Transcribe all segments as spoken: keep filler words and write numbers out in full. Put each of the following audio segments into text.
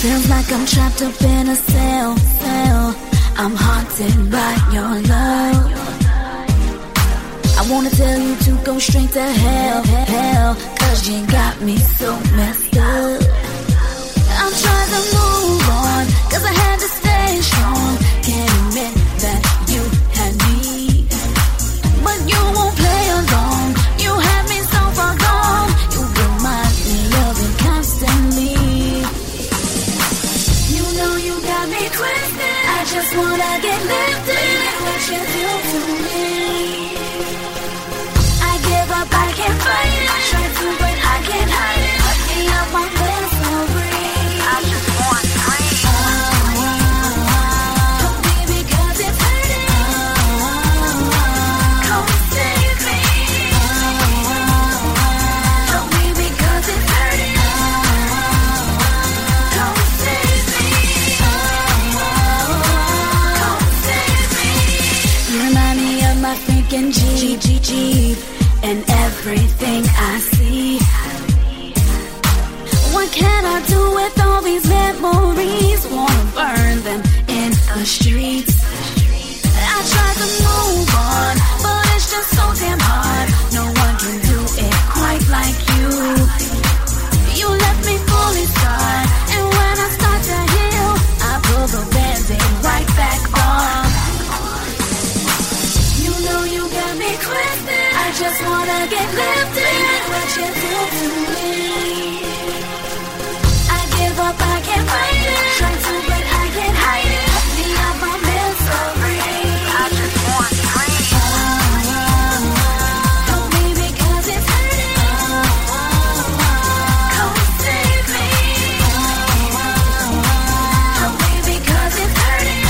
Feels like I'm trapped up in a cell, cell. I'm haunted by your love. I wanna tell you to go straight to hell, hell, cause you got me so messed up. I'm trying to move on, cause I had to stay strong. Can't admit that you had me, but you won't play along. You had me so far gone. You remind me of it constantly. You know you got me twisted. I just wanna get lifted. What you do to me, I give up, I can't fight it. I try to, but I can't hide it. Let me out my bed so free. I just want free. Help me because it's hurting. Come save me. Help me because it's hurting. Come save me. Come save me. You remind me of my freaking G, G, G, and everything I see. What can I do with all these memories? Wanna burn them in the streets. I tried to move on, but it's just so damn hard. No one can do it quite like you. You left me fully scarred, and when I start to heal, I pull the band-aid right back on. You know you got me twisted. I just wanna get lifted. What you do to me, I give up, I can't fight it. Try to, but I can't hide it. Let me out my misery. I just want free. Help me because it's hurting. Come save me. Help me because it's hurting.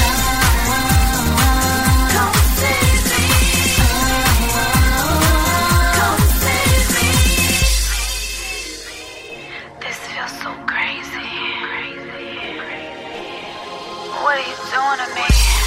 Come save me. Come save me. This feels so crazy. What are you doing to me?